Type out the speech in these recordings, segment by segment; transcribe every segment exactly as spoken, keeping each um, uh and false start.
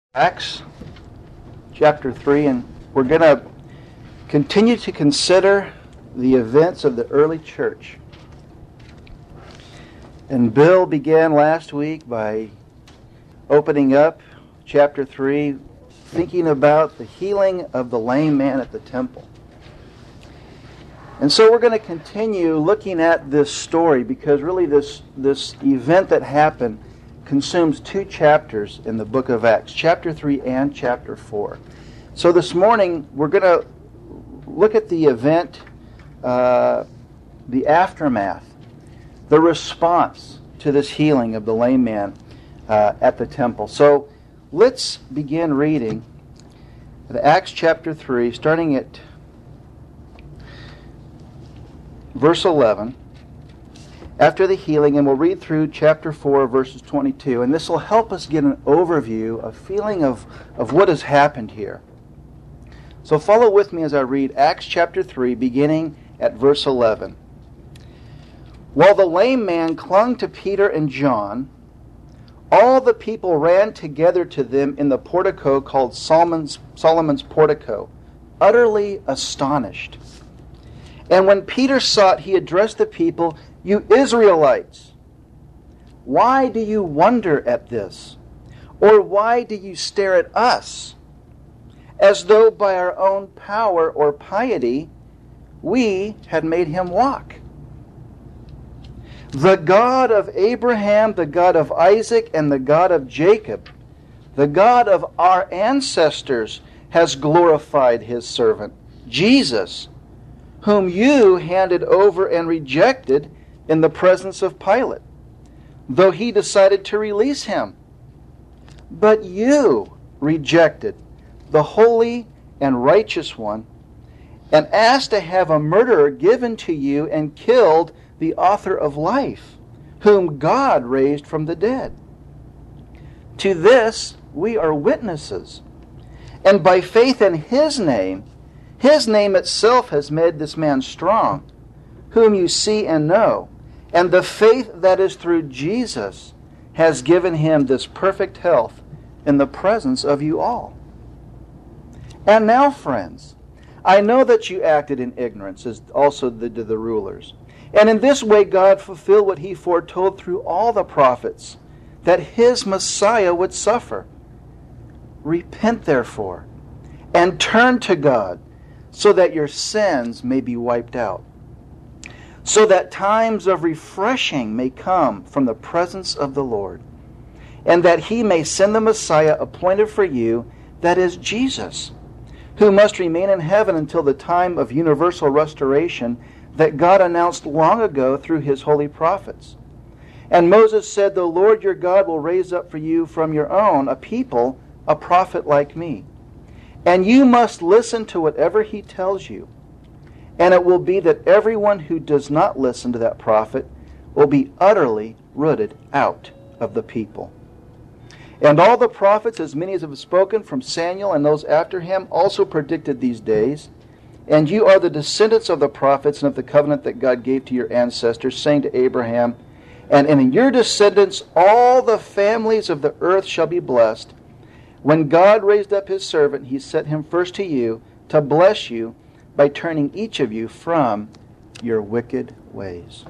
Acts chapter three, and we're going to continue to consider the events of the early church. And Bill began last week by opening up chapter three, thinking about the healing of the lame man at the temple. And so we're going to continue looking at this story because really this, this event that happened consumes two chapters in the book of Acts, chapter three and chapter four. So this morning we're going to look at the event, uh, the aftermath, the response to this healing of the lame man uh, at the temple. So let's begin reading the Acts chapter three, starting at verse eleven. After the healing, and we'll read through chapter four, verses twenty-two, and this will help us get an overview, a feeling of, of what has happened here. So follow with me as I read Acts chapter three, beginning at verse eleven. While the lame man clung to Peter and John, all the people ran together to them in the portico called Solomon's, Solomon's portico, utterly astonished. And when Peter saw it, he addressed the people, "You Israelites, why do you wonder at this? Or why do you stare at us, as though by our own power or piety we had made him walk? The God of Abraham, the God of Isaac, and the God of Jacob, the God of our ancestors, has glorified his servant, Jesus, whom you handed over and rejected in the presence of Pilate, though he decided to release him. But you rejected the holy and righteous one and asked to have a murderer given to you and killed the author of life, whom God raised from the dead. To this we are witnesses, and by faith in his name, his name itself has made this man strong, whom you see and know, and the faith that is through Jesus has given him this perfect health in the presence of you all. And now, friends, I know that you acted in ignorance, as also did the rulers. And in this way God fulfilled what he foretold through all the prophets, that his Messiah would suffer. Repent, therefore, and turn to God, so that your sins may be wiped out, so that times of refreshing may come from the presence of the Lord, and that he may send the Messiah appointed for you, that is Jesus, who must remain in heaven until the time of universal restoration that God announced long ago through his holy prophets. And Moses said, "The Lord your God will raise up for you from your own a people, a prophet like me. And you must listen to whatever he tells you. And it will be that everyone who does not listen to that prophet will be utterly rooted out of the people." And all the prophets, as many as have spoken from Samuel and those after him, also predicted these days. And you are the descendants of the prophets and of the covenant that God gave to your ancestors, saying to Abraham, "And in your descendants all the families of the earth shall be blessed." When God raised up his servant, he set him first to you to bless you by turning each of you from your wicked ways.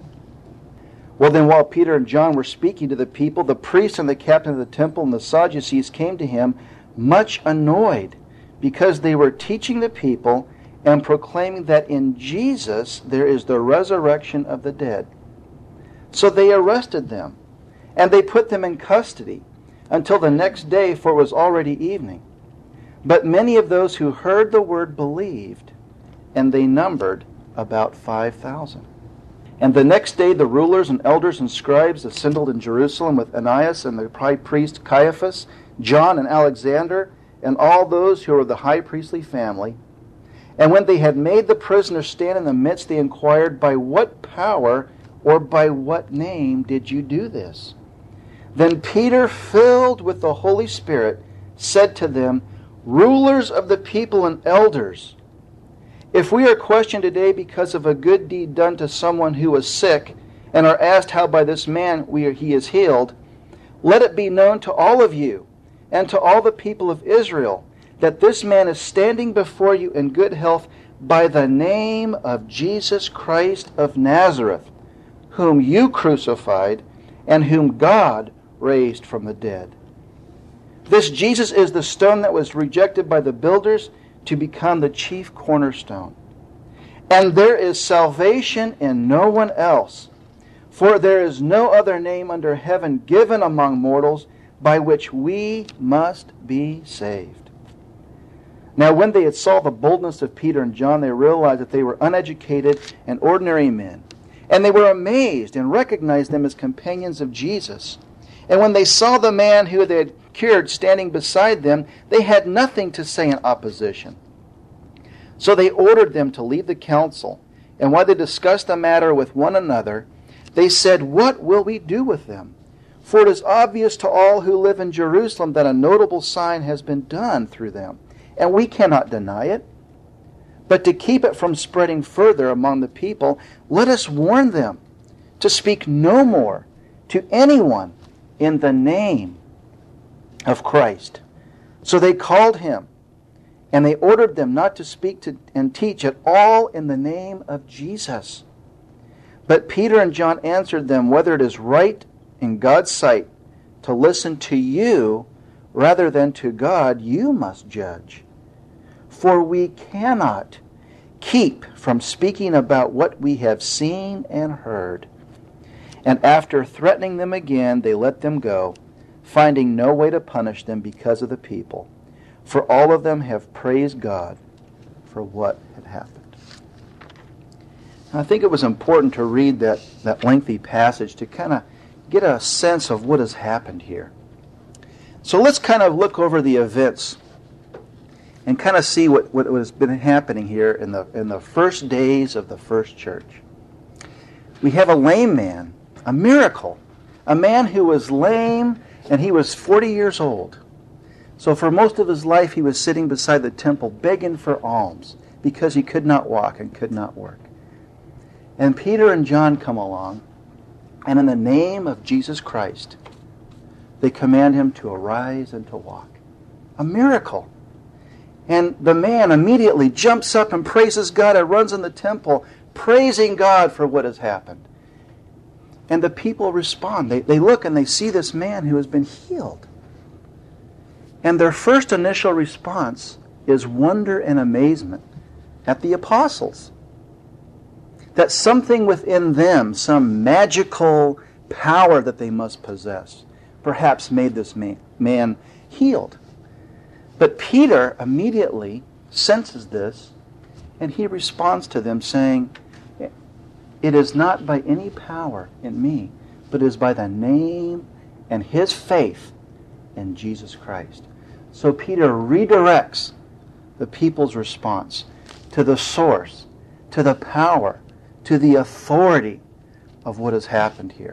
Well then, while Peter and John were speaking to the people, the priests and the captain of the temple and the Sadducees came to him, much annoyed, because they were teaching the people and proclaiming that in Jesus there is the resurrection of the dead. So they arrested them, and they put them in custody until the next day, for it was already evening. But many of those who heard the word believed, and they numbered about five thousand. And the next day the rulers and elders and scribes assembled in Jerusalem with Ananias and the high priest Caiaphas, John and Alexander, and all those who were of the high priestly family. And when they had made the prisoner stand in the midst, they inquired, "By what power or by what name did you do this?" Then Peter, filled with the Holy Spirit, said to them, "Rulers of the people and elders, if we are questioned today because of a good deed done to someone who was sick, and are asked how by this man we are, he is healed, let it be known to all of you and to all the people of Israel, that this man is standing before you in good health by the name of Jesus Christ of Nazareth, whom you crucified, and whom God raised from the dead. This Jesus is the stone that was rejected by the builders to become the chief cornerstone. And there is salvation in no one else, for there is no other name under heaven given among mortals by which we must be saved. Now when they had saw the boldness of Peter and John, they realized that they were uneducated and ordinary men. And they were amazed and recognized them as companions of Jesus. And when they saw the man who they had cured standing beside them, they had nothing to say in opposition. So they ordered them to leave the council. And while they discussed the matter with one another, they said, "What will we do with them? For it is obvious to all who live in Jerusalem that a notable sign has been done through them, and we cannot deny it. But to keep it from spreading further among the people, let us warn them to speak no more to anyone in the name of Christ." So they called him, and they ordered them not to speak to and teach at all in the name of Jesus. But Peter and John answered them, "Whether it is right in God's sight to listen to you rather than to God, you must judge. For we cannot keep from speaking about what we have seen and heard." And after threatening them again, they let them go, finding no way to punish them because of the people. For all of them have praised God for what had happened. I think it was important to read that, that lengthy passage to kind of get a sense of what has happened here. So let's kind of look over the events and kind of see what, what has been happening here in the, in the first days of the first church. We have a lame man, a miracle, a man who was lame and he was forty years old. So for most of his life he was sitting beside the temple begging for alms because he could not walk and could not work. And Peter and John come along, and in the name of Jesus Christ, they command him to arise and to walk. A miracle. And the man immediately jumps up and praises God and runs in the temple, praising God for what has happened. And the people respond. They, they look and they see this man who has been healed. And their first initial response is wonder and amazement at the apostles. That something within them, some magical power that they must possess, perhaps made this man, man healed. But Peter immediately senses this, and he responds to them saying, "It is not by any power in me, but it is by the name and his faith in Jesus Christ." So Peter redirects the people's response to the source, to the power, to the authority of what has happened here.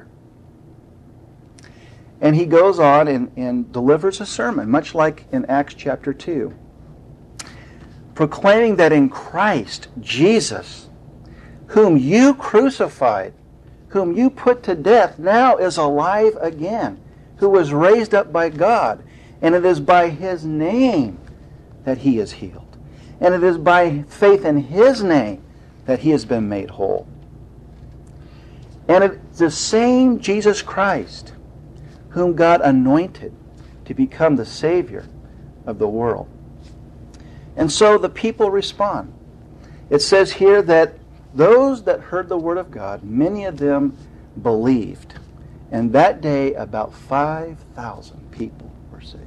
And he goes on and, and delivers a sermon, much like in Acts chapter two, proclaiming that in Christ Jesus, whom you crucified, whom you put to death, now is alive again, who was raised up by God, and it is by his name that he is healed. And it is by faith in his name that he has been made whole. And it's the same Jesus Christ whom God anointed to become the Savior of the world. And so the people respond. It says here that those that heard the word of God, many of them believed. And that day about five thousand people were saved.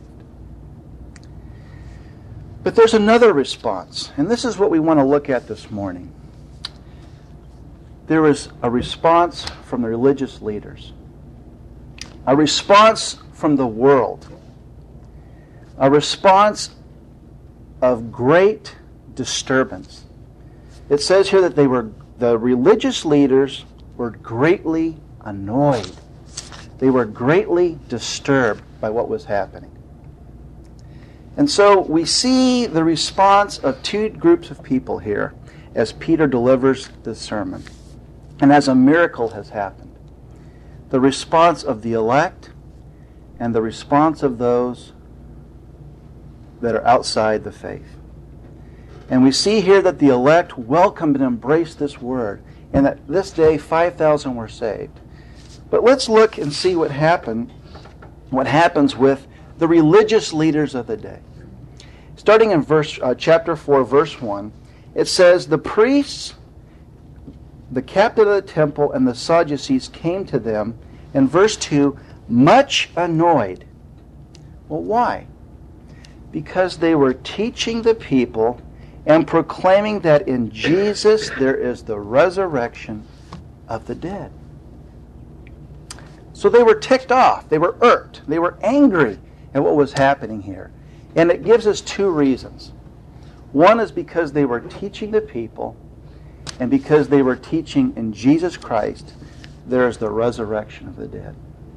But there's another response, and this is what we want to look at this morning. There was a response from the religious leaders, a response from the world, a response of great disturbance. It says here that they were, the religious leaders were greatly annoyed. They were greatly disturbed by what was happening. And so we see the response of two groups of people here as Peter delivers the sermon. And as a miracle has happened. The response of the elect and the response of those that are outside the faith. And we see here that the elect welcomed and embraced this word, and that this day five thousand were saved. But let's look and see what happened, what happens with the religious leaders of the day. Starting in verse uh, chapter four, verse one, it says, "The priests, the captain of the temple, and the Sadducees came to them," in verse two, "much annoyed." Well, why? Because they were teaching the people and proclaiming that in Jesus there is the resurrection of the dead. So they were ticked off. They were irked. They were angry at what was happening here. And it gives us two reasons. One is because they were teaching the people, and because they were teaching in Jesus Christ there is the resurrection of the dead.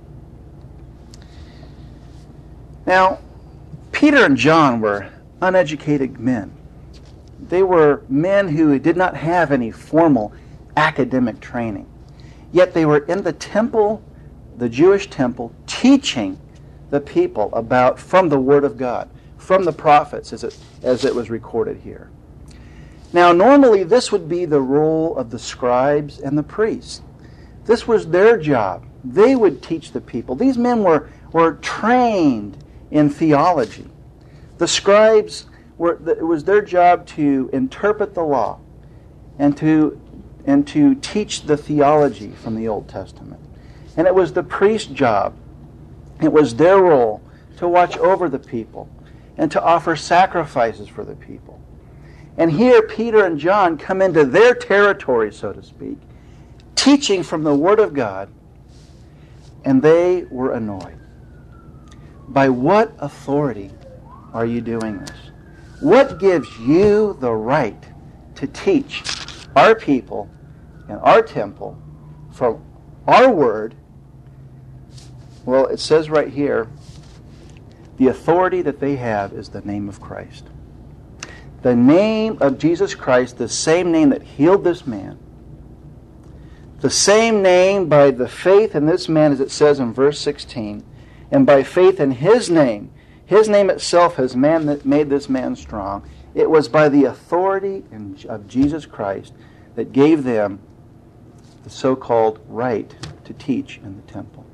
Now, Peter and John were uneducated men. They were men who did not have any formal academic training. Yet they were in the temple, the Jewish temple, teaching the people about from the Word of God, from the prophets, as it, as it was recorded here. Now, normally this would be the role of the scribes and the priests. This was their job. They would teach the people. These men were, were trained in theology. The scribes were, it was their job to interpret the law and to, and to teach the theology from the Old Testament. And it was the priest's job, it was their role to watch over the people and to offer sacrifices for the people. And here Peter and John come into their territory, so to speak, teaching from the Word of God, and they were annoyed. By what authority are you doing this? What gives you the right to teach our people and our temple from our word? Well, it says right here, the authority that they have is the name of Christ. The name of Jesus Christ, the same name that healed this man, the same name by the faith in this man, as it says in verse sixteen, and by faith in his name, his name itself has man that made this man strong. It was by the authority of Jesus Christ that gave them the so-called right to teach in the temple.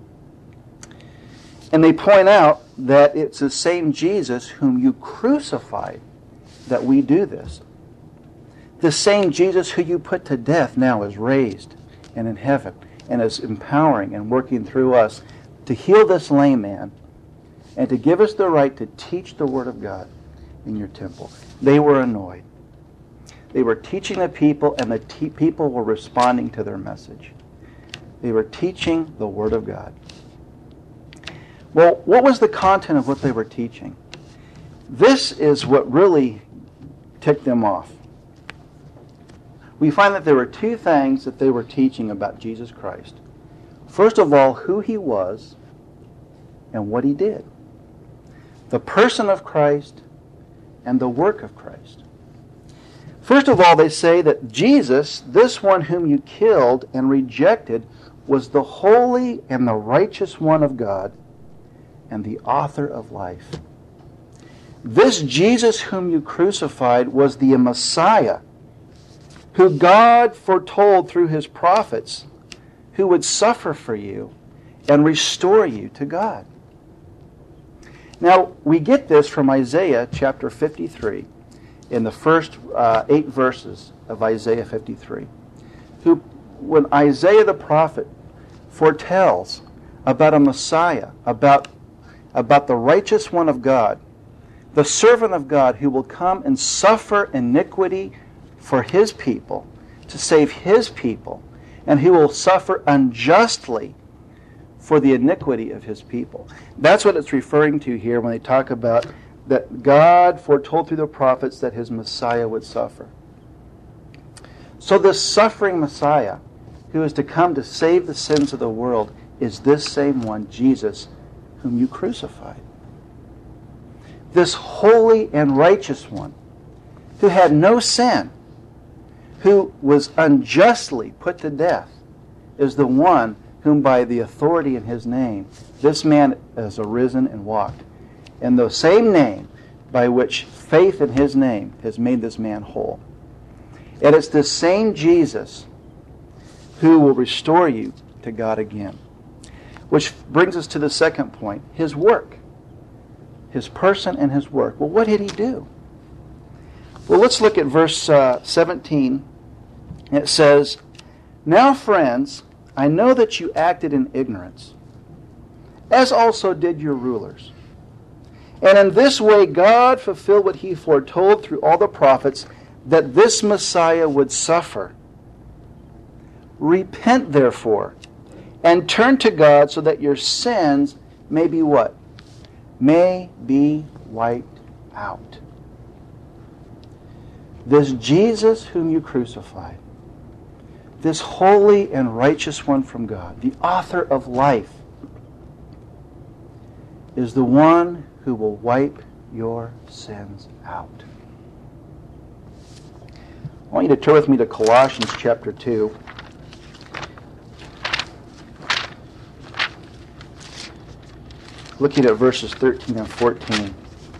And they point out that it's the same Jesus whom you crucified that we do this. The same Jesus who you put to death now is raised and in heaven and is empowering and working through us to heal this lame man and to give us the right to teach the Word of God in your temple. They were annoyed. They were teaching the people, and the te- people were responding to their message. They were teaching the Word of God. Well, what was the content of what they were teaching? This is what really ticked them off. We find that there were two things that they were teaching about Jesus Christ. First of all, who he was and what he did. The person of Christ and the work of Christ. First of all, they say that Jesus, this one whom you killed and rejected, was the holy and the righteous one of God and the author of life. This Jesus whom you crucified was the Messiah, who God foretold through his prophets, who would suffer for you and restore you to God. Now, we get this from Isaiah chapter fifty-three, in the first uh, eight verses of Isaiah fifty-three. Who, when Isaiah the prophet foretells about a Messiah, about, about the righteous one of God, the servant of God who will come and suffer iniquity for his people, to save his people, and who will suffer unjustly for the iniquity of his people. That's what it's referring to here when they talk about that God foretold through the prophets that his Messiah would suffer. So this suffering Messiah, who is to come to save the sins of the world, is this same one, Jesus, whom you crucified. This holy and righteous one, who had no sin, who was unjustly put to death, is the one whom by the authority in his name, this man has arisen and walked. And the same name, by which faith in his name has made this man whole. And it's this same Jesus who will restore you to God again. Which brings us to the second point, his work. His person and his work. Well, what did he do? Well, let's look at verse uh, seventeen. It says, "Now, friends, I know that you acted in ignorance, as also did your rulers. And in this way God fulfilled what he foretold through all the prophets, that this Messiah would suffer. Repent, therefore, and turn to God so that your sins may be what? May be wiped out." This Jesus whom you crucified, this holy and righteous one from God, the author of life, is the one who will wipe your sins out. I want you to turn with me to Colossians chapter two. Looking at verses thirteen and fourteen.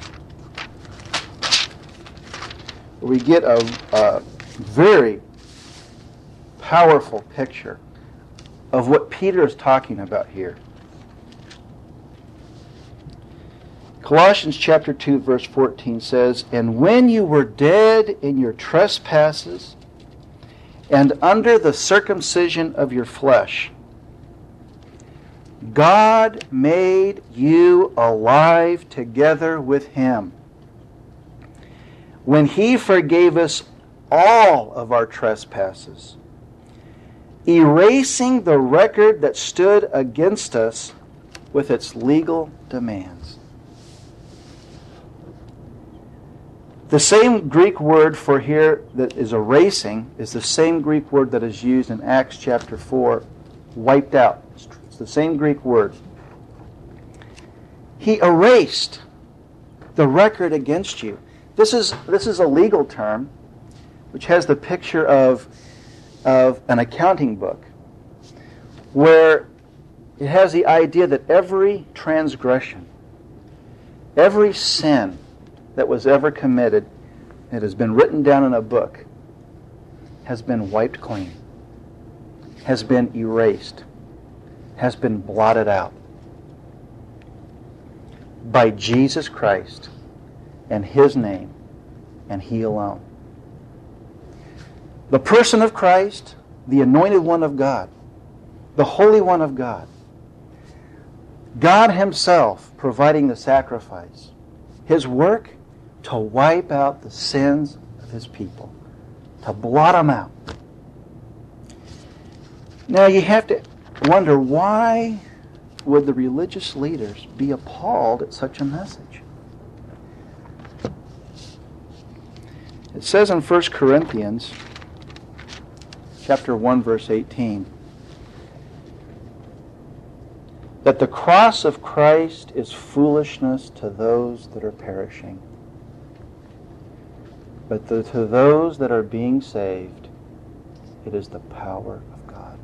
We get a, a very powerful picture of what Peter is talking about here. Colossians chapter two, verse fourteen says, "And when you were dead in your trespasses and under the circumcision of your flesh, God made you alive together with him, when he forgave us all of our trespasses, erasing the record that stood against us with its legal demands." The same Greek word for here that is erasing is the same Greek word that is used in Acts chapter four, wiped out. It's the same Greek word. He erased the record against you. This is this is a legal term which has the picture of, of an accounting book, where it has the idea that every transgression, every sin that was ever committed, that has been written down in a book, has been wiped clean, has been erased, has been blotted out by Jesus Christ and his name and he alone. The person of Christ, the anointed one of God, the Holy One of God, God himself providing the sacrifice, his work to wipe out the sins of his people, to blot them out. Now you have to wonder, why would the religious leaders be appalled at such a message? It says in First Corinthians chapter one, verse eighteen, that the cross of Christ is foolishness to those that are perishing, but the, to those that are being saved, it is the power of God.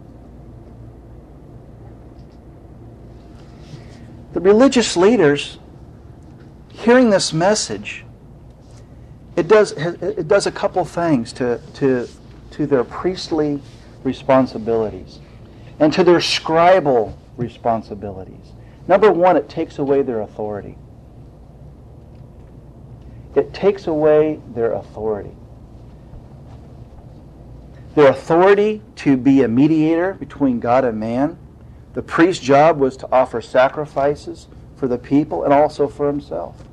The religious leaders, hearing this message, it does it does a couple things to to to their priestly responsibilities and to their scribal responsibilities. Number one, it takes away their authority. It takes away their authority. Their authority to be a mediator between God and man. The priest's job was to offer sacrifices for the people and also for himself.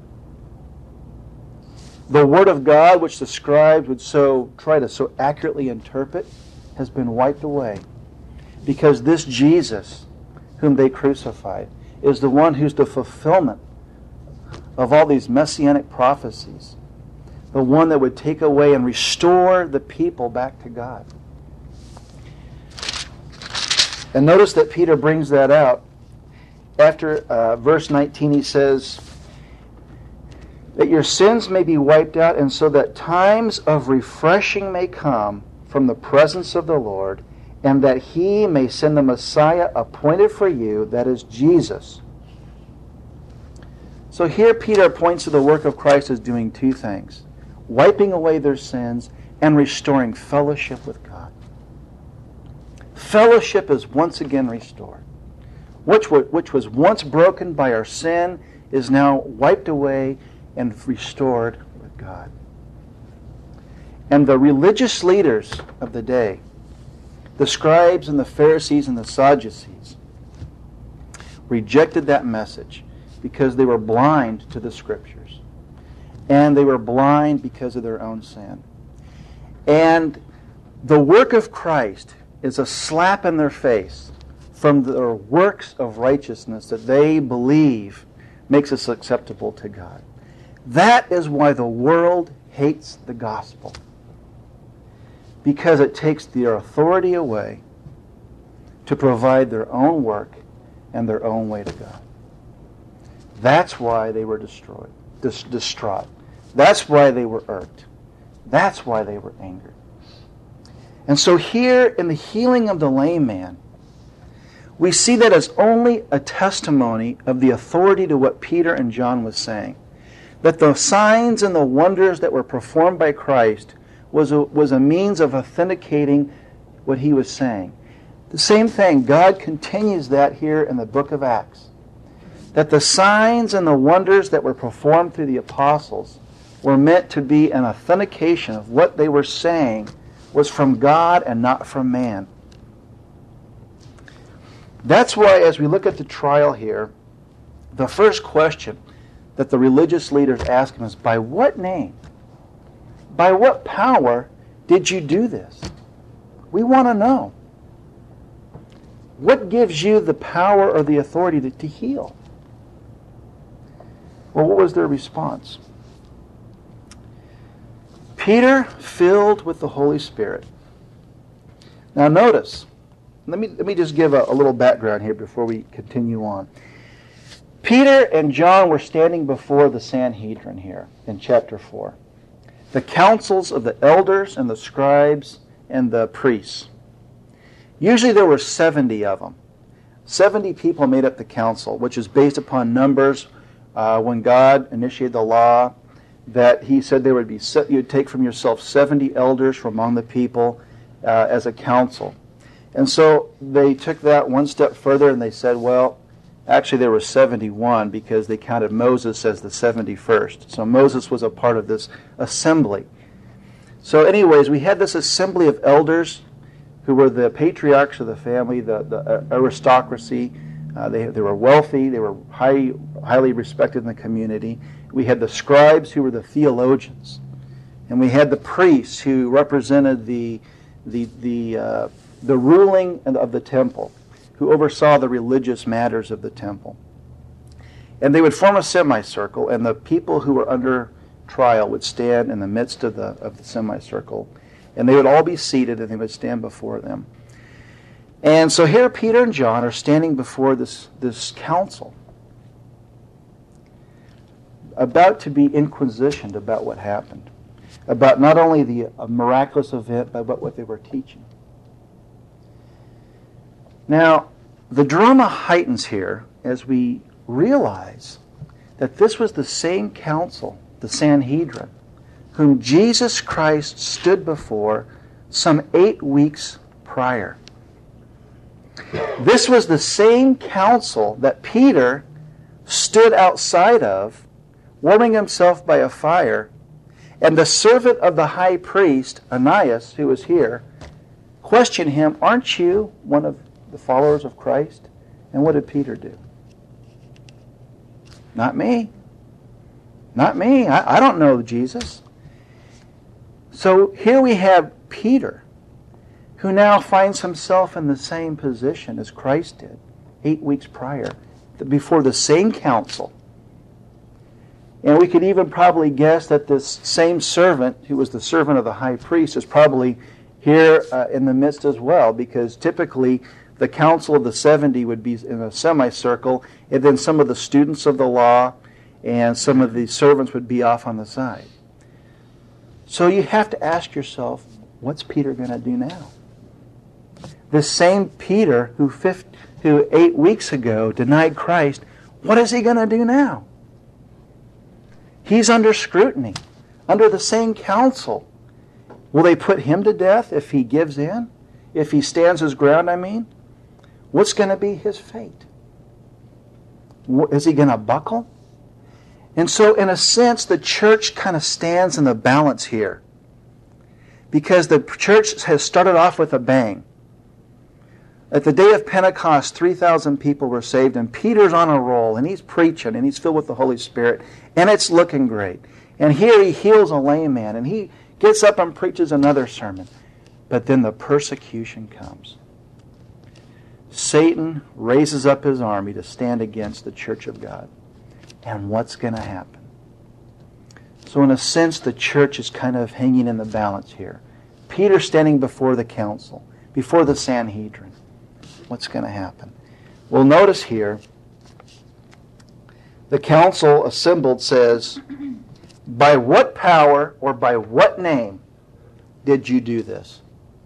The Word of God, which the scribes would so try to so accurately interpret, has been wiped away, because this Jesus, whom they crucified, is the one who's the fulfillment of all these messianic prophecies, the one that would take away and restore the people back to God. And notice that Peter brings that out. After uh, verse nineteen, he says, that your sins may be wiped out, and so that times of refreshing may come from the presence of the Lord, and that he may send the Messiah appointed for you, that is Jesus. So here Peter points to the work of Christ as doing two things: wiping away their sins and restoring fellowship with God. Fellowship is once again restored. Which was, which was once broken by our sin is now wiped away and restored with God. And the religious leaders of the day, the scribes and the Pharisees and the Sadducees, rejected that message because they were blind to the Scriptures. And they were blind because of their own sin. And the work of Christ is a slap in their face from their works of righteousness that they believe makes us acceptable to God. That is why the world hates the gospel. Because it takes their authority away to provide their own work and their own way to God. That's why they were destroyed, dis- distraught. That's why they were irked. That's why they were angered. And so here in the healing of the lame man, we see that as only a testimony of the authority to what Peter and John was saying. That the signs and the wonders that were performed by Christ was a, was a means of authenticating what he was saying. The same thing, God continues that here in the book of Acts. That the signs and the wonders that were performed through the apostles were meant to be an authentication of what they were saying was from God and not from man. That's why, as we look at the trial here, the first question that the religious leaders ask him is, by what name, by what power did you do this? We want to know. What gives you the power or the authority to, to heal? Well, what was their response? Peter, filled with the Holy Spirit. Now notice, let me, let me just give a, a little background here before we continue on. Peter and John were standing before the Sanhedrin here in chapter four. The councils of the elders and the scribes and the priests. Usually there were seventy of them. seventy people made up the council, which is based upon numbers. Uh, when God initiated the law, that he said there would be, you'd take from yourself seventy elders from among the people uh, as a council. And so they took that one step further and they said, well, actually there were seventy-one because they counted Moses as the seventy-first. So Moses was a part of this assembly. So anyways, we had this assembly of elders who were the patriarchs of the family, the, the aristocracy. Uh, they, they were wealthy. They were high, highly respected in the community. We had the scribes who were the theologians. And we had the priests who represented the, the, the, uh, the ruling of the temple, who oversaw the religious matters of the temple. And they would form a semicircle, and the people who were under trial would stand in the midst of the, of the semicircle. And they would all be seated, and they would stand before them. And so here Peter and John are standing before this, this council, about to be inquisitioned about what happened, about not only the miraculous event, but about what they were teaching. Now, the drama heightens here as we realize that this was the same council, the Sanhedrin, whom Jesus Christ stood before some eight weeks prior. This was the same council that Peter stood outside of, warming himself by a fire, and the servant of the high priest, Ananias, who was here, questioned him, aren't you one of the followers of Christ? And what did Peter do? Not me. Not me. I, I don't know Jesus. So here we have Peter, who now finds himself in the same position as Christ did eight weeks prior, before the same council. And we could even probably guess that this same servant, who was the servant of the high priest, is probably here uh, in the midst as well, because typically the council of the seventy would be in a semicircle, and then some of the students of the law and some of the servants would be off on the side. So you have to ask yourself, what's Peter going to do now? This same Peter who, fifth, who eight weeks ago denied Christ, what is he going to do now? He's under scrutiny, under the same council. Will they put him to death if he gives in? If he stands his ground, I mean? What's going to be his fate? Is he going to buckle? And so, in a sense, the church kind of stands in the balance here. Because the church has started off with a bang. At the day of Pentecost, three thousand people were saved, and Peter's on a roll, and he's preaching, and he's filled with the Holy Spirit, and it's looking great. And here he heals a lame man, and he gets up and preaches another sermon. But then the persecution comes. Satan raises up his army to stand against the church of God. And what's going to happen? So in a sense, the church is kind of hanging in the balance here. Peter standing before the council, before the Sanhedrin. What's going to happen? Well, notice here, the council assembled says, by what power or by what name did you do this?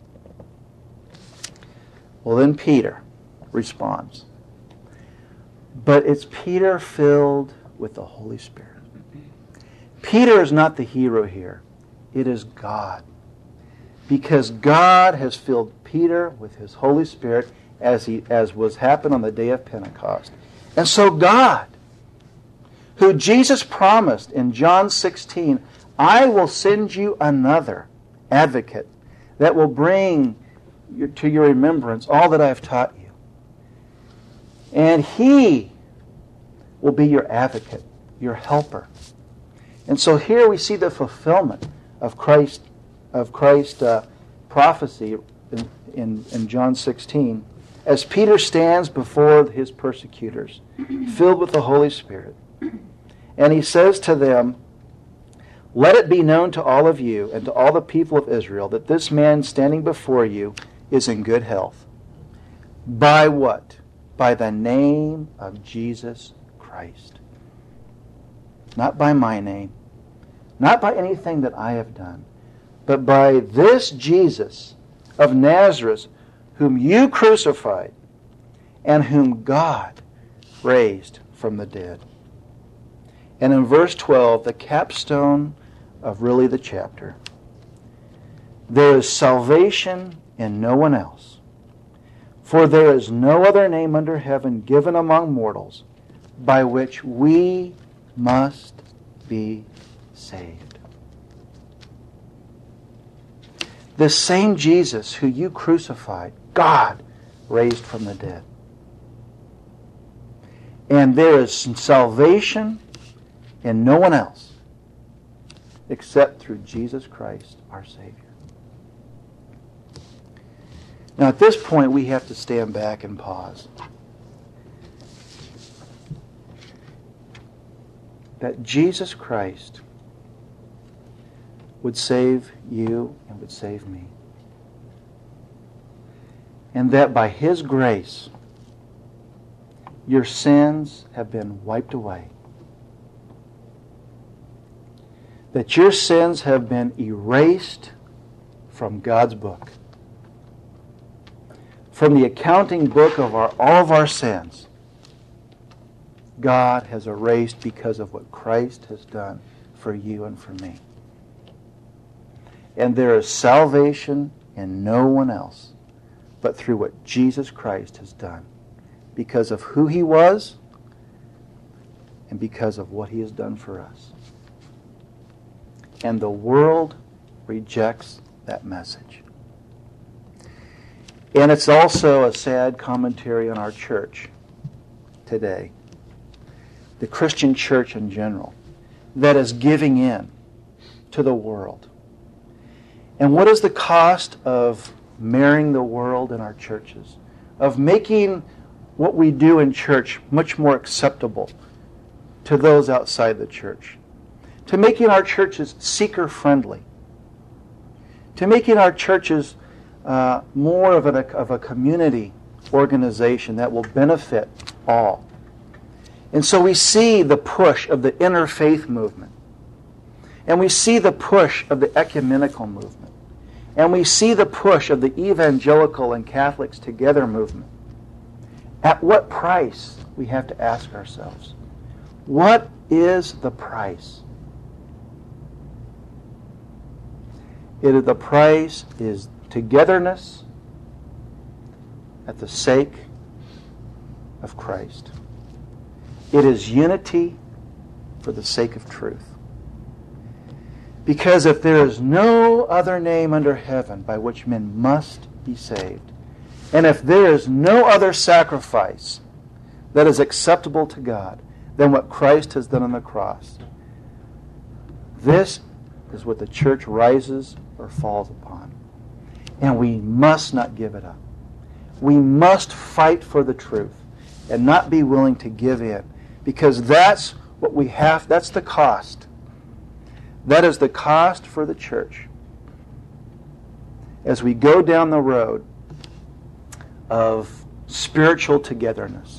Well, then Peter responds. But it's Peter filled with the Holy Spirit. Peter is not the hero here. It is God. Because God has filled Peter with his Holy Spirit as he as was happened on the day of Pentecost. And so God, who Jesus promised in John sixteen, I will send you another advocate that will bring you, to your remembrance all that I have taught you. And he will be your advocate, your helper. And so here we see the fulfillment of Christ, of Christ's uh, prophecy in, in, in John sixteen, as Peter stands before his persecutors, filled with the Holy Spirit. And he says to them, let it be known to all of you and to all the people of Israel that this man standing before you is in good health. By what? By the name of Jesus Christ. Not by my name, not by anything that I have done, but by this Jesus of Nazareth, whom you crucified, and whom God raised from the dead. And in verse twelve, the capstone of really the chapter, there is salvation in no one else, for there is no other name under heaven given among mortals by which we must be saved. The same Jesus who you crucified, God raised from the dead. And there is salvation in no one else except through Jesus Christ, our Savior. Now at this point we have to stand back and pause. That Jesus Christ would save you and would save me. And that by His grace, your sins have been wiped away. That your sins have been erased from God's book. From the accounting book of our, all of our sins. God has erased because of what Christ has done for you and for me. And there is salvation in no one else but through what Jesus Christ has done, because of who He was and because of what He has done for us. And the world rejects that message. And it's also a sad commentary on our church today. The Christian church in general, that is giving in to the world. And what is the cost of marrying the world in our churches? Of making what we do in church much more acceptable to those outside the church? To making our churches seeker-friendly? To making our churches uh, more of a, of a community organization that will benefit all? And so we see the push of the interfaith movement. And we see the push of the ecumenical movement. And we see the push of the evangelical and Catholics together movement. At what price, we have to ask ourselves. What is the price It is, the price is togetherness at the sake of Christ. It is unity for the sake of truth. Because if there is no other name under heaven by which men must be saved, and if there is no other sacrifice that is acceptable to God than what Christ has done on the cross, this is what the church rises or falls upon. And we must not give it up. We must fight for the truth and not be willing to give in, because that's what we have, that's the cost. That is the cost for the church as we go down the road of spiritual togetherness.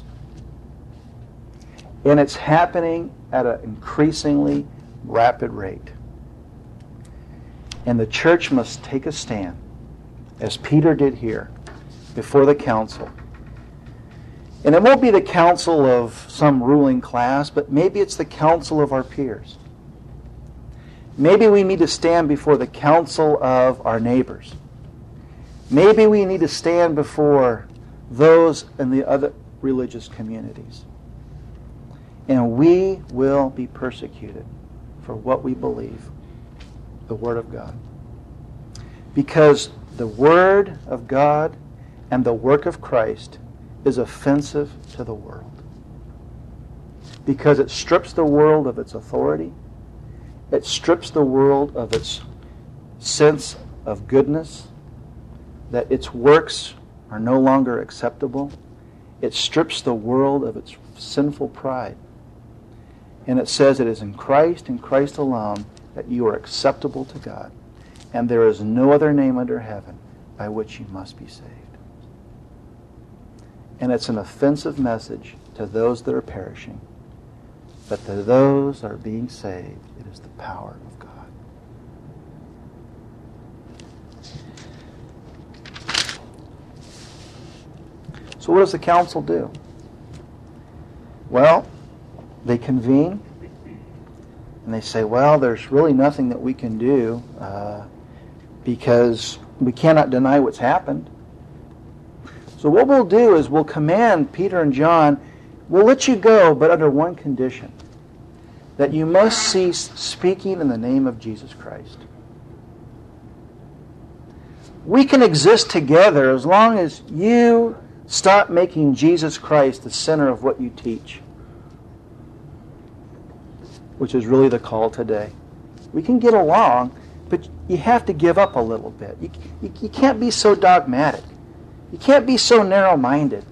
And it's happening at an increasingly rapid rate. And the church must take a stand, as Peter did here, before the council. And it won't be the council of some ruling class, but maybe it's the council of our peers. Maybe we need to stand before the council of our neighbors. Maybe we need to stand before those in the other religious communities. And we will be persecuted for what we believe, the Word of God. Because the Word of God and the work of Christ is offensive to the world. Because it strips the world of its authority. It strips the world of its sense of goodness, that its works are no longer acceptable. It strips the world of its sinful pride. And it says it is in Christ and Christ alone that you are acceptable to God. And there is no other name under heaven by which you must be saved. And it's an offensive message to those that are perishing. But to those that are being saved, it is the power of God. So what does the council do? Well, they convene and they say, well, there's really nothing that we can do uh, because we cannot deny what's happened. So what we'll do is we'll command Peter and John, we'll let you go, but under one condition, that you must cease speaking in the name of Jesus Christ. We can exist together as long as you stop making Jesus Christ the center of what you teach, which is really the call today. We can get along, but you have to give up a little bit. You, you, you can't be so dogmatic. You can't be so narrow-minded.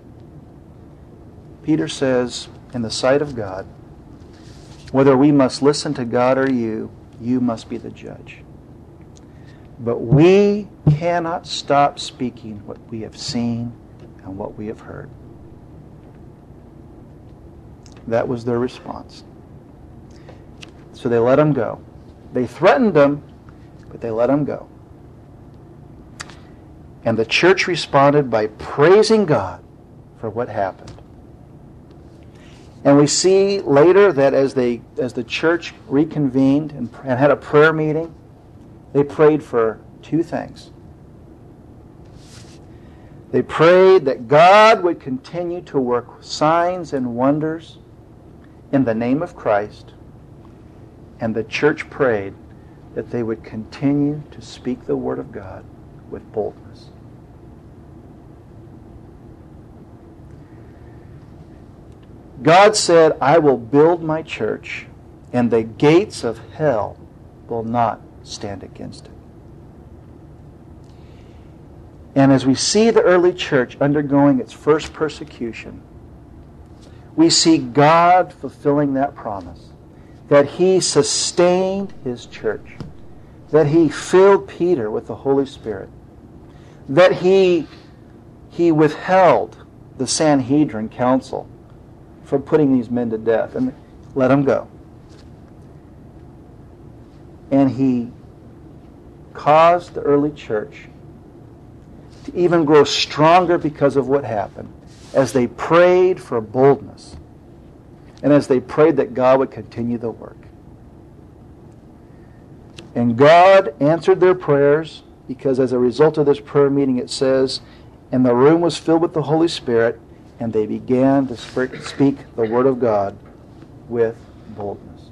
Peter says, in the sight of God, whether we must listen to God or you, you must be the judge. But we cannot stop speaking what we have seen and what we have heard. That was their response. So they let him go. They threatened him, but they let him go. And the church responded by praising God for what happened. And we see later that as they, as the church reconvened and, and had a prayer meeting, they prayed for two things. They prayed that God would continue to work signs and wonders in the name of Christ. And the church prayed that they would continue to speak the Word of God with boldness. God said, I will build my church, and the gates of hell will not stand against it. And as we see the early church undergoing its first persecution, we see God fulfilling that promise, that He sustained His church, that He filled Peter with the Holy Spirit, that He, he withheld the Sanhedrin council from putting these men to death and let them go. And He caused the early church to even grow stronger because of what happened as they prayed for boldness and as they prayed that God would continue the work. And God answered their prayers, because as a result of this prayer meeting it says, and the room was filled with the Holy Spirit, and they began to speak the Word of God with boldness.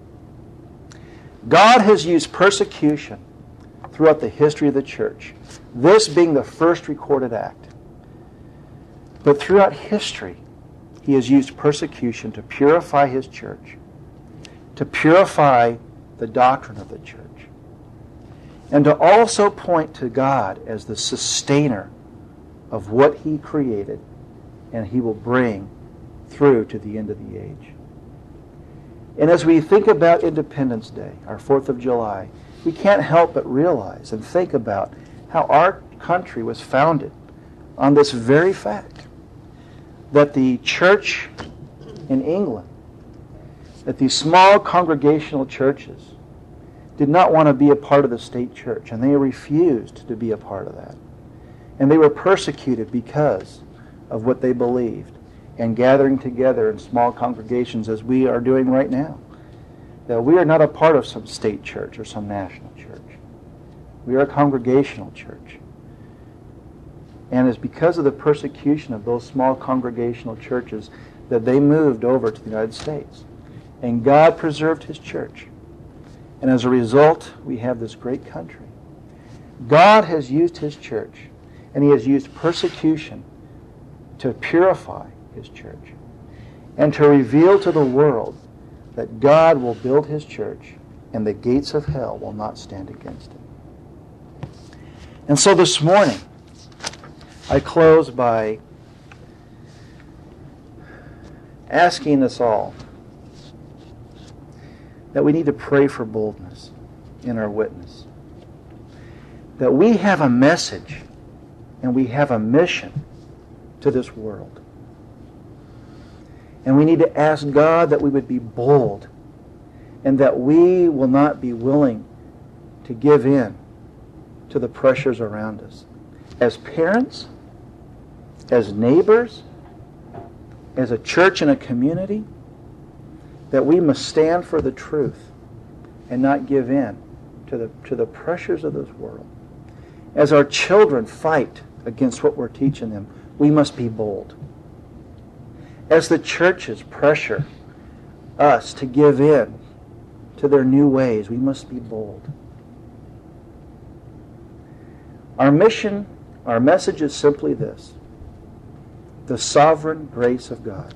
God has used persecution throughout the history of the church, this being the first recorded act. But throughout history, He has used persecution to purify His church, to purify the doctrine of the church, and to also point to God as the sustainer of what He created and He will bring through to the end of the age. And as we think about Independence Day, our fourth of July, we can't help but realize and think about how our country was founded on this very fact, that the church in England, that these small congregational churches did not want to be a part of the state church, and they refused to be a part of that. And they were persecuted because of what they believed, and gathering together in small congregations as we are doing right now. That we are not a part of some state church or some national church. We are a congregational church. And it's because of the persecution of those small congregational churches that they moved over to the United States. And God preserved His church. And as a result, we have this great country. God has used His church, and He has used persecution to purify His church and to reveal to the world that God will build His church and the gates of hell will not stand against it. And so this morning, I close by asking us all that we need to pray for boldness in our witness. That we have a message and we have a mission to this world. And we need to ask God that we would be bold and that we will not be willing to give in to the pressures around us. As parents, as neighbors, as a church and a community, that we must stand for the truth and not give in to the, to the pressures of this world. As our children fight against what we're teaching them, we must be bold. As the churches pressure us to give in to their new ways, we must be bold. Our mission, our message is simply this: the sovereign grace of God.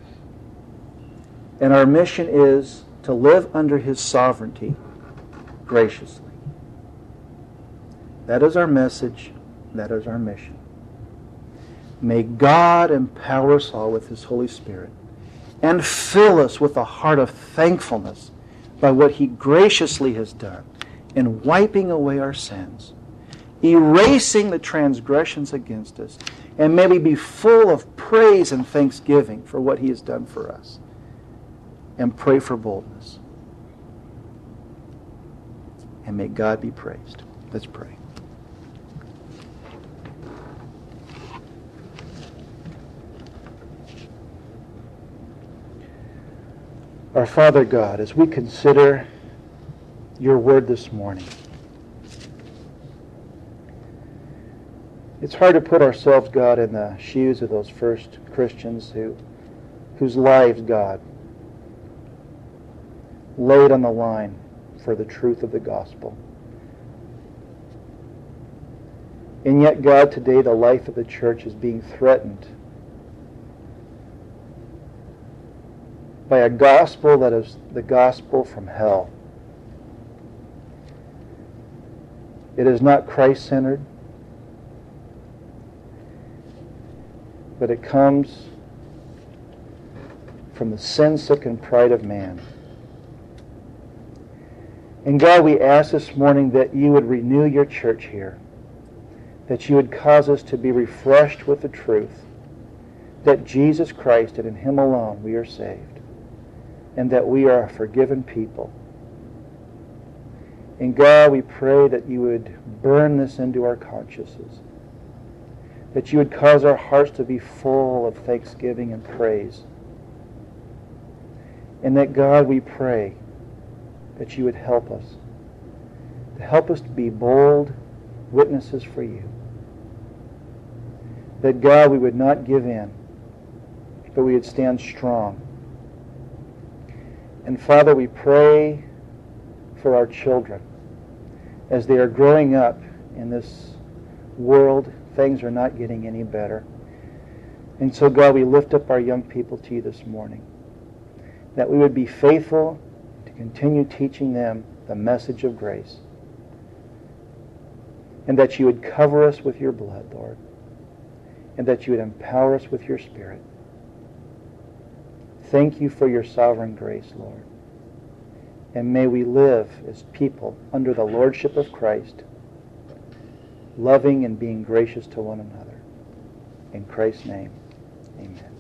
And our mission is to live under His sovereignty graciously. That is our message. That is our mission. May God empower us all with His Holy Spirit and fill us with a heart of thankfulness by what He graciously has done in wiping away our sins, erasing the transgressions against us, and may we be full of praise and thanksgiving for what He has done for us. And pray for boldness. And may God be praised. Let's pray. Our Father God, as we consider Your Word this morning, it's hard to put ourselves, God, in the shoes of those first Christians who, whose lives, God, laid on the line for the truth of the gospel. And yet, God, today the life of the church is being threatened by a gospel that is the gospel from hell. It is not Christ-centered, but it comes from the sin-sickened pride of man. And God, we ask this morning that You would renew Your church here, that You would cause us to be refreshed with the truth that Jesus Christ and in Him alone we are saved, and that we are a forgiven people. And God, we pray that You would burn this into our consciences, that You would cause our hearts to be full of thanksgiving and praise, and that, God, we pray that You would help us to help us to be bold witnesses for you. That, God, we would not give in, but we would stand strong. And Father, we pray for our children. As they are growing up in this world, things are not getting any better. And so, God, we lift up our young people to you this morning, that we would be faithful to continue teaching them the message of grace, and that you would cover us with your blood, Lord, and that you would empower us with your Spirit. Thank you for your sovereign grace, Lord. And may we live as people under the lordship of Christ, loving and being gracious to one another. In Christ's name, amen.